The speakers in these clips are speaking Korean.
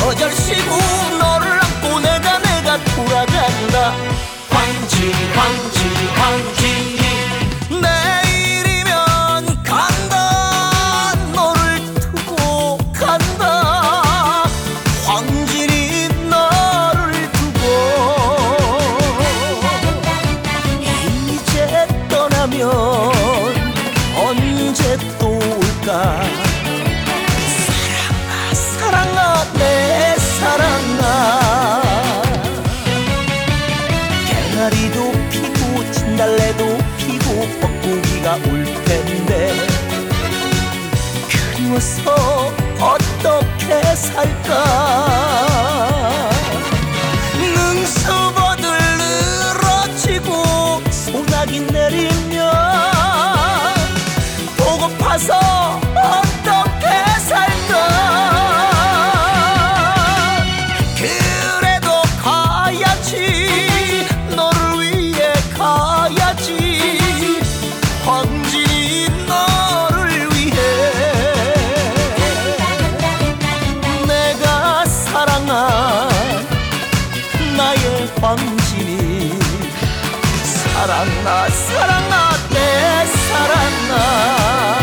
저절시고 너를 안고 내가 돌아간다. 황진 황진 황진이 내일이면 간다. 너를 두고 간다. 황진이 너를 두고 이제 떠나면 언제 또 올까. 사랑아 사랑아 내 사랑아. 개나리도 피고 진달래도 피고 벚고기가 올 텐데 그리워서 어떻게 살까. 능수버들 늘어지고 소나기 내리면 보고파서 어떻게 살까. 그래도 가야지. 너를 위해 가야지. 황진이 너를 위해. 내가 사랑한 나의 황진이 사랑아 사랑아 내 사랑아.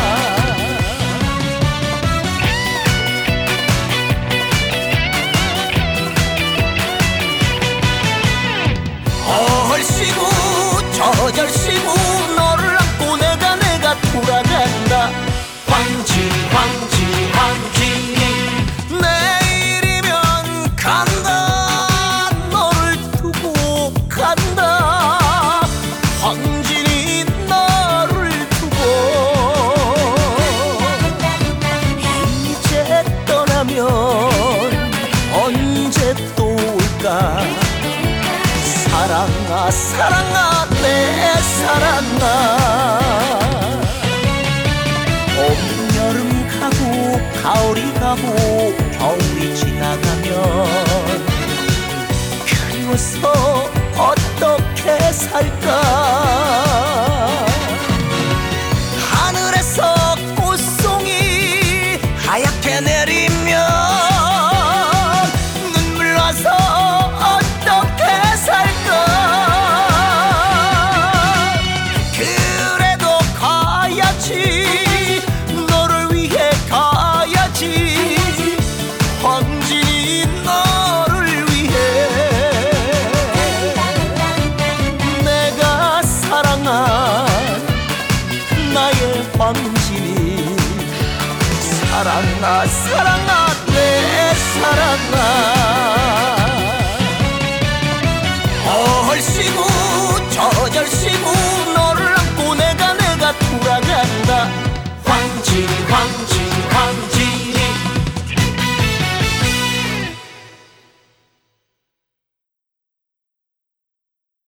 얼씨구 저절씨구 너를 안고 내가 돌아간다. 황진 황진 황진이 내일이면 간다. 너를 두고 간다. 황진이 너를 두고 이제 떠나면 언제 또 올까. 사랑아 사랑아 내 사랑아. 봄 여름 가고 가을이 가고 겨울이 지나가면 그리워서 어떻게 살까. 하늘에서 꽃송이 하얗게 내리면 눈물 나서 어떻게 살까. 그래도 가야지. 너를 위해 가야지. 황진이 너를 위해. 내가 사랑한 나의 황진이 사랑아 사랑아 내 사랑아. 얼씨구 저절씨구 너를 안고 내가 돌아간다.